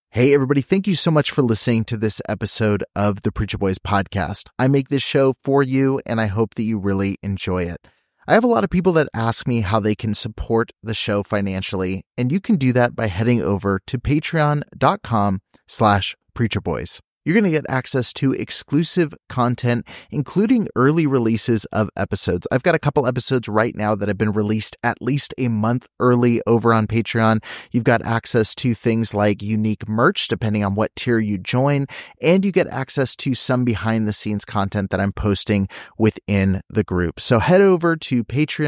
Hey, everybody. Thank you so much for listening to this episode of the Preacher Boys podcast. I make this show for you, and I hope that you really enjoy it. I have a lot of people that ask me how they can support the show financially, and you can do that by heading over to patreon.com/preacherboys. You're going to get access to exclusive content, including early releases of episodes. I've got a couple episodes right now that have been released at least a month early over on Patreon. You've got access to things like unique merch, depending on what tier you join, and you get access to some behind-the-scenes content that I'm posting within the group. So head over to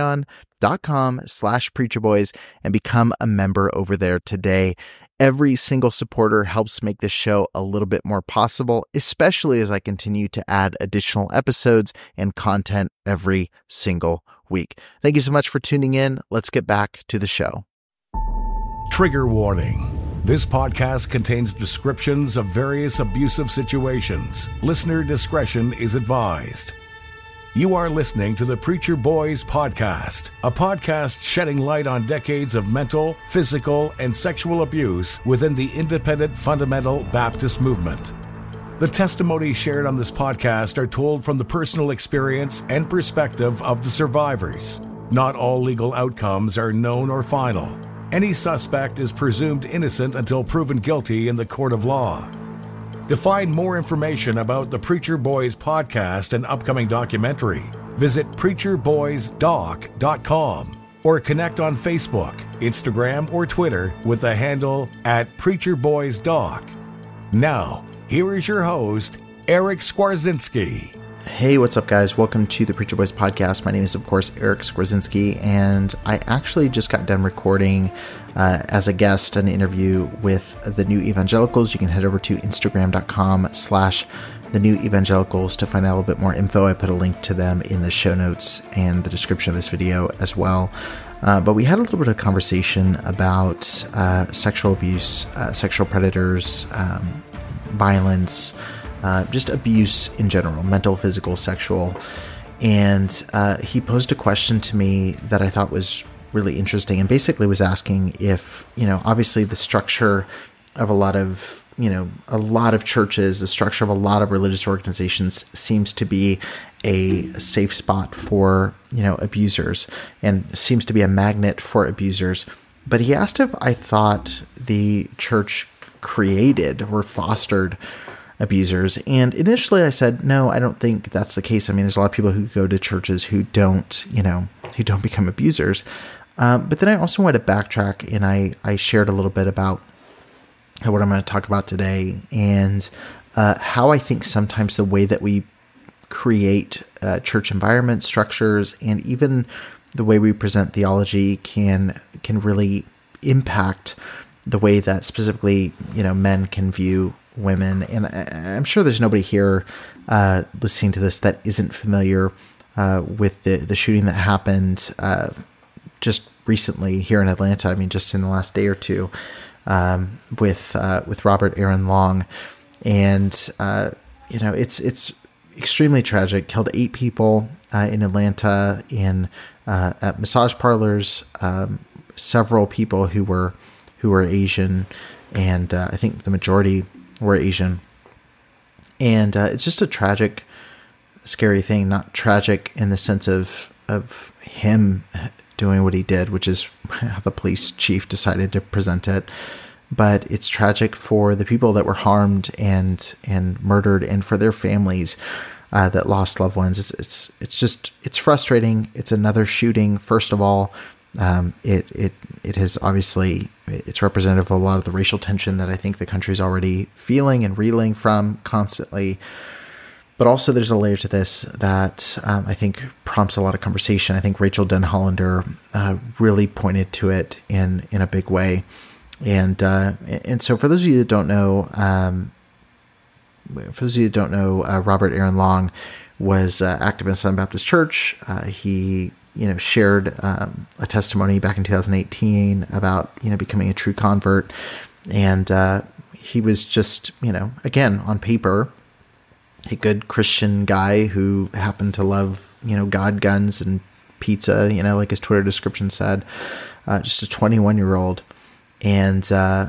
patreon.com/preacherboys and become a member over there today. Every single supporter helps make this show a little bit more possible, especially as I continue to add additional episodes and content every single week. Thank you so much for tuning in. Let's get back to the show. Trigger warning. This podcast contains descriptions of various abusive situations. Listener discretion is advised. You are listening to the Preacher Boys podcast, a podcast shedding light on decades of mental, physical, and sexual abuse within the independent fundamental Baptist movement. The testimonies shared on this podcast are told from the personal experience and perspective of the survivors. Not all legal outcomes are known or final. Any suspect is presumed innocent until proven guilty in the court of law. To find more information about the Preacher Boys podcast and upcoming documentary, visit preacherboysdoc.com or connect on Facebook, Instagram, or Twitter with the handle @preacherboysdoc. Now, here is your host, Eric Skwarczynski. Hey, what's up, guys? Welcome to the Preacher Boys podcast. My name is, of course, Eric Skwarczynski, and I actually just got done recording as a guest an interview with the New Evangelicals. You can head over to instagram.com/the New Evangelicals to find out a little bit more info. I put a link to them in the show notes and the description of this video as well. But we had a little bit of conversation about sexual abuse, sexual predators, violence, just abuse in general, mental, physical, sexual. And he posed a question to me that I thought was really interesting, and basically was asking if, obviously the structure of a lot of churches, the structure of a lot of religious organizations seems to be a safe spot for, abusers, and seems to be a magnet for abusers. But he asked if I thought the church created or fostered abusers. And initially I said, no, I don't think that's the case. I mean, there's a lot of people who go to churches who don't become abusers. But then I also wanted to backtrack, and I shared a little bit about what I'm going to talk about today, and how I think sometimes the way that we create church environment structures, and even the way we present theology can really impact the way that specifically, men can view women. And I'm sure there's nobody here listening to this that isn't familiar with the shooting that happened just recently here in Atlanta. I mean, just in the last day or two, with Robert Aaron Long. And it's extremely tragic. Killed 8 people in Atlanta at massage parlors. Several people who were Asian, and I think the majority were Asian. And it's just a tragic, scary thing. Not tragic in the sense of him doing what he did, which is how the police chief decided to present it. But it's tragic for the people that were harmed and murdered, and for their families that lost loved ones. It's frustrating. It's another shooting. First of all, it has obviously, it's representative of a lot of the racial tension that I think the country's already feeling and reeling from constantly. But also there's a layer to this that I think prompts a lot of conversation. I think Rachel Denhollander really pointed to it in a big way. And so for those of you that don't know, Robert Aaron Long was active in Southern Baptist Church. He shared a testimony back in 2018 about, becoming a true convert. And he was just, again, on paper, a good Christian guy who happened to love, God, guns, and pizza, like his Twitter description said, just a 21-year-old. And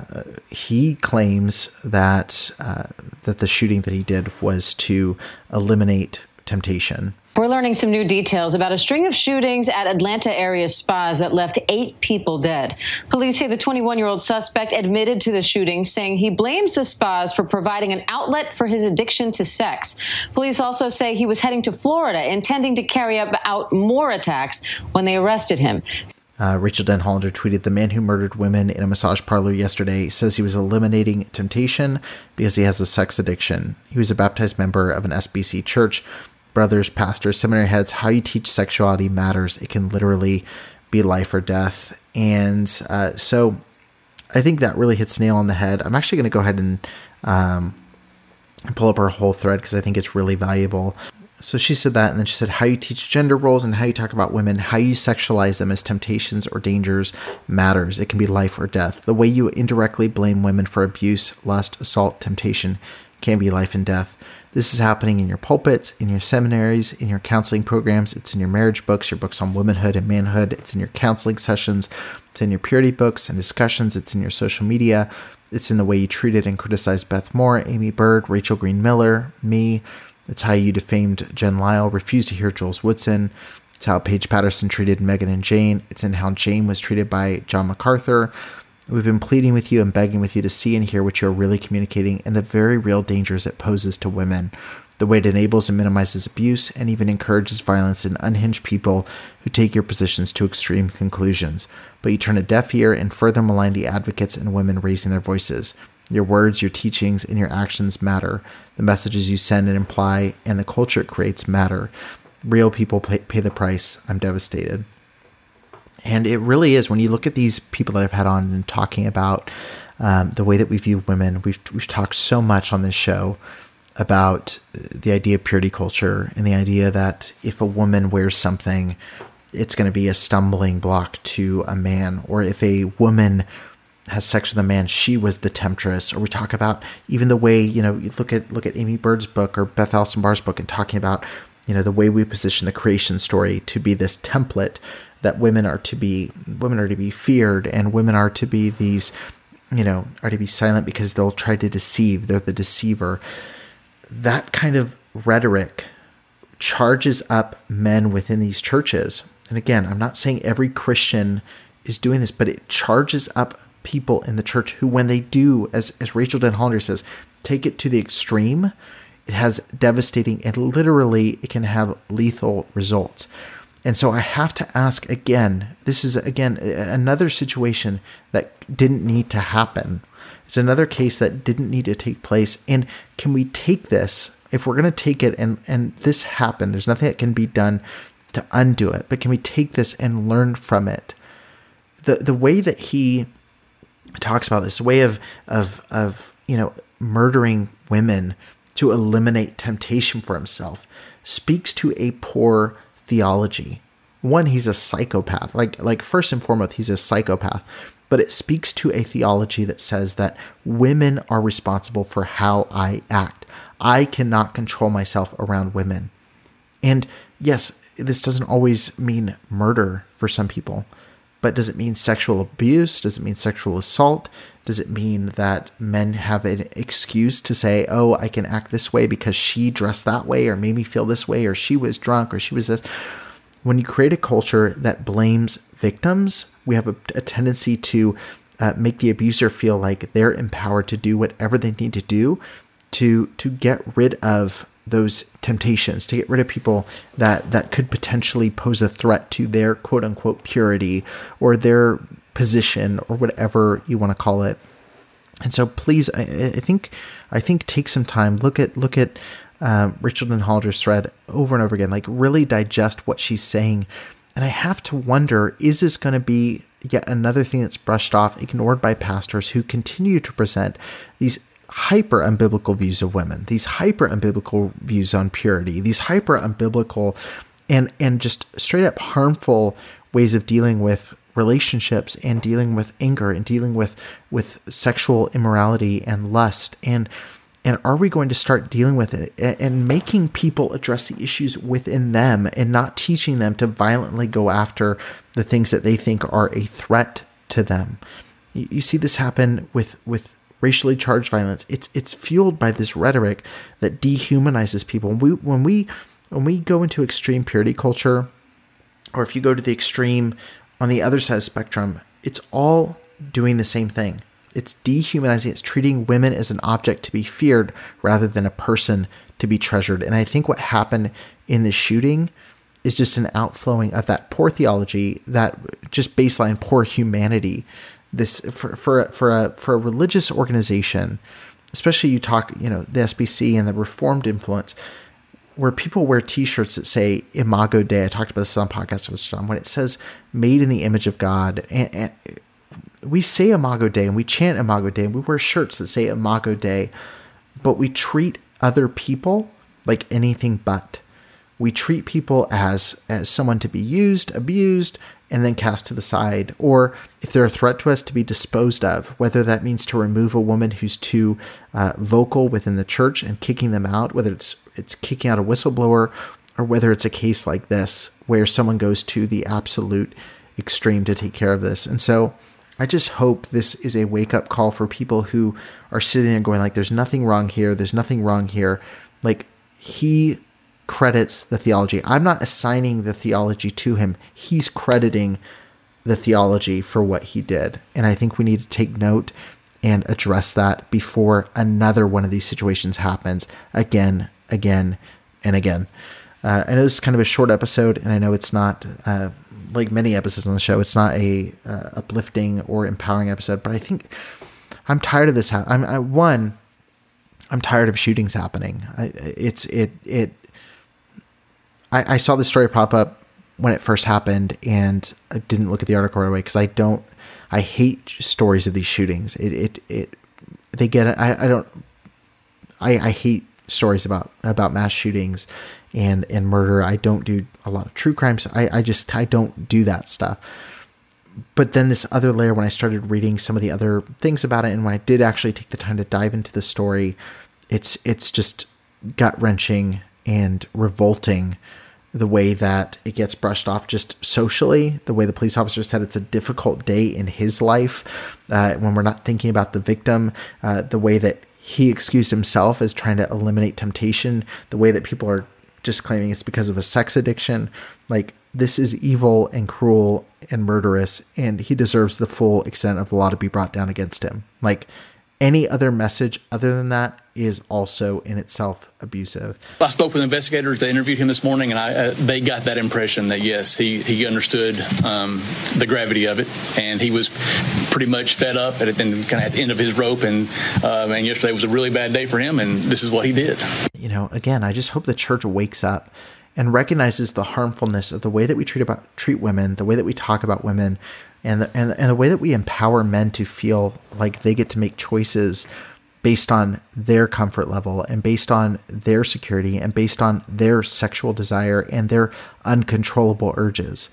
he claims that that the shooting that he did was to eliminate temptation. We're learning some new details about a string of shootings at Atlanta area spas that left 8 people dead. Police say the 21-year-old suspect admitted to the shooting, saying he blames the spas for providing an outlet for his addiction to sex. Police also say he was heading to Florida, intending to carry out more attacks when they arrested him. Rachel Denhollander tweeted, "The man who murdered women in a massage parlor yesterday says he was eliminating temptation because he has a sex addiction. He was a baptized member of an SBC church. Brothers, pastors, seminary heads, how you teach sexuality matters. It can literally be life or death." And so I think that really hits nail on the head. I'm actually going to go ahead and pull up her whole thread because I think it's really valuable. So she said that, and then she said, how you teach gender roles and how you talk about women, how you sexualize them as temptations or dangers matters. It can be life or death. The way you indirectly blame women for abuse, lust, assault, temptation can be life and death. This is happening in your pulpits, in your seminaries, in your counseling programs. It's in your marriage books, your books on womanhood and manhood. It's in your counseling sessions. It's in your purity books and discussions. It's in your social media. It's in the way you treated and criticized Beth Moore, Amy Bird, Rachel Green Miller, me. It's how you defamed Jen Lyle, refused to hear Jules Woodson. It's how Paige Patterson treated Megan and Jane. It's in how Jane was treated by John MacArthur. We've been pleading with you and begging with you to see and hear what you're really communicating and the very real dangers it poses to women, the way it enables and minimizes abuse and even encourages violence in unhinged people who take your positions to extreme conclusions. But you turn a deaf ear and further malign the advocates and women raising their voices. Your words, your teachings, and your actions matter. The messages you send and imply and the culture it creates matter. Real people pay the price. I'm devastated. And it really is, when you look at these people that I've had on and talking about the way that we view women, we've talked so much on this show about the idea of purity culture and the idea that if a woman wears something, it's going to be a stumbling block to a man. Or if a woman has sex with a man, she was the temptress. Or we talk about even the way, you look at Amy Bird's book or Beth Allison Barr's book and talking about, the way we position the creation story to be this template that women are to be feared, and women are to be these, are to be silent because they'll try to deceive. They're the deceiver. That kind of rhetoric charges up men within these churches. And again, I'm not saying every Christian is doing this, but it charges up people in the church who, when they do, as Rachel Denhollander says, take it to the extreme, it has devastating and literally it can have lethal results. And so I have to ask again, this is again another situation that didn't need to happen. It's another case that didn't need to take place. And can we take this, if we're going to take it and this happened, there's nothing that can be done to undo it, but can we take this and learn from it? The way that he talks about this way of murdering women to eliminate temptation for himself speaks to a poor theology. One, he's a psychopath. Like first and foremost, he's a psychopath. But it speaks to a theology that says that women are responsible for how I act. I cannot control myself around women. And yes, this doesn't always mean murder for some people. But does it mean sexual abuse? Does it mean sexual assault? Does it mean that men have an excuse to say, oh, I can act this way because she dressed that way or made me feel this way, or she was drunk or she was this? When you create a culture that blames victims, we have a tendency to make the abuser feel like they're empowered to do whatever they need to do to get rid of those temptations, to get rid of people that could potentially pose a threat to their quote unquote purity or their position or whatever you want to call it. And so please, I think take some time, look at Rachel Denhollander's thread over and over again, like really digest what she's saying. And I have to wonder, is this going to be yet another thing that's brushed off, ignored by pastors who continue to present these hyper unbiblical views of women, these hyper unbiblical views on purity, these hyper unbiblical and just straight up harmful ways of dealing with relationships and dealing with anger and dealing with sexual immorality and lust. And are we going to start dealing with it and making people address the issues within them and not teaching them to violently go after the things that they think are a threat to them? You see this happen with racially charged violence. It's fueled by this rhetoric that dehumanizes people. When we go into extreme purity culture, or if you go to the extreme on the other side of the spectrum, it's all doing the same thing. It's dehumanizing. It's treating women as an object to be feared rather than a person to be treasured. And I think what happened in this shooting is just an outflowing of that poor theology, that just baseline poor humanity. This for a religious organization, especially you talk, the SBC and the Reformed influence, where people wear T-shirts that say Imago Dei. I talked about this on podcast with John, when it says "made in the image of God," and we say Imago Dei and we chant Imago Dei and we wear shirts that say Imago Dei, but we treat other people like anything but. We treat people as someone to be used, abused, and then cast to the side, or if they're a threat to us, to be disposed of, whether that means to remove a woman who's too vocal within the church and kicking them out, whether it's kicking out a whistleblower, or whether it's a case like this where someone goes to the absolute extreme to take care of this. And so I just hope this is a wake-up call for people who are sitting there going like, there's nothing wrong here, there's nothing wrong here. Like, he credits the theology. I'm not assigning the theology to him. He's crediting the theology for what he did. And I think we need to take note and address that before another one of these situations happens again, and again. I know this is kind of a short episode, and I know it's not, like many episodes on the show, it's not a uplifting or empowering episode, but I think I'm tired of this. I'm tired of shootings happening. I saw this story pop up when it first happened, and I didn't look at the article right away because I hate stories of these shootings. I hate stories about mass shootings and murder. I don't do a lot of true crimes. I don't do that stuff. But then this other layer, when I started reading some of the other things about it, and when I did actually take the time to dive into the story, it's just gut-wrenching and revolting, the way that it gets brushed off just socially, the way the police officer said it's a difficult day in his life, when we're not thinking about the victim, the way that he excused himself as trying to eliminate temptation, the way that people are just claiming it's because of a sex addiction. Like, this is evil and cruel and murderous, and he deserves the full extent of the law to be brought down against him. Like, any other message other than that is also in itself abusive. I spoke with investigators that interviewed him this morning, and they got that impression that, yes, he understood the gravity of it, and he was pretty much fed up at the end of his rope, and yesterday was a really bad day for him, and this is what he did. Again, I just hope the church wakes up and recognizes the harmfulness of the way that we treat women, the way that we talk about women, and the way that we empower men to feel like they get to make choices based on their comfort level and based on their security and based on their sexual desire and their uncontrollable urges.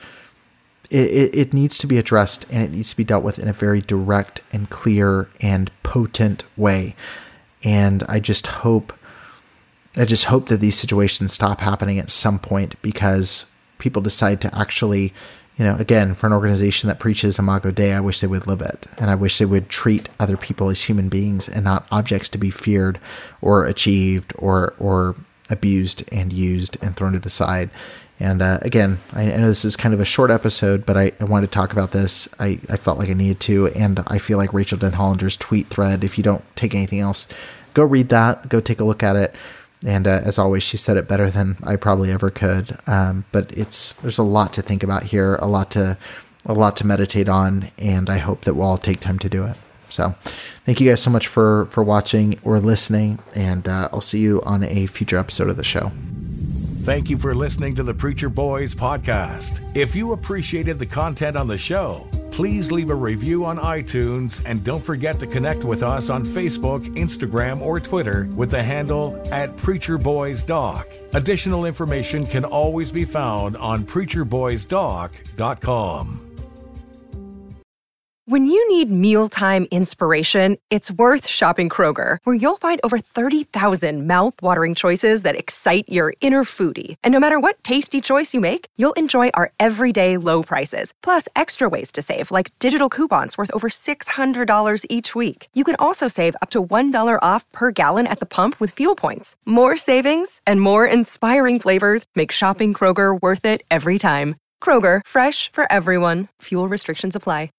It needs to be addressed, and it needs to be dealt with in a very direct and clear and potent way. And I just hope that these situations stop happening at some point, because people decide to actually, again, for an organization that preaches Imago Dei, I wish they would live it. And I wish they would treat other people as human beings and not objects to be feared or achieved or abused and used and thrown to the side. And again, I know this is kind of a short episode, but I wanted to talk about this. I felt like I needed to, and I feel like Rachel Denhollander's tweet thread, if you don't take anything else, go read that, go take a look at it. And as always, she said it better than I probably ever could. But there's a lot to think about here, a lot to meditate on, and I hope that we'll all take time to do it. So thank you guys so much for watching or listening, and I'll see you on a future episode of the show. Thank you for listening to the Preacher Boys podcast. If you appreciated the content on the show, please leave a review on iTunes, and don't forget to connect with us on Facebook, Instagram, or Twitter with the handle @PreacherBoysDoc. Additional information can always be found on PreacherBoysDoc.com. When you need mealtime inspiration, it's worth shopping Kroger, where you'll find over 30,000 mouth-watering choices that excite your inner foodie. And no matter what tasty choice you make, you'll enjoy our everyday low prices, plus extra ways to save, like digital coupons worth over $600 each week. You can also save up to $1 off per gallon at the pump with fuel points. More savings and more inspiring flavors make shopping Kroger worth it every time. Kroger, fresh for everyone. Fuel restrictions apply.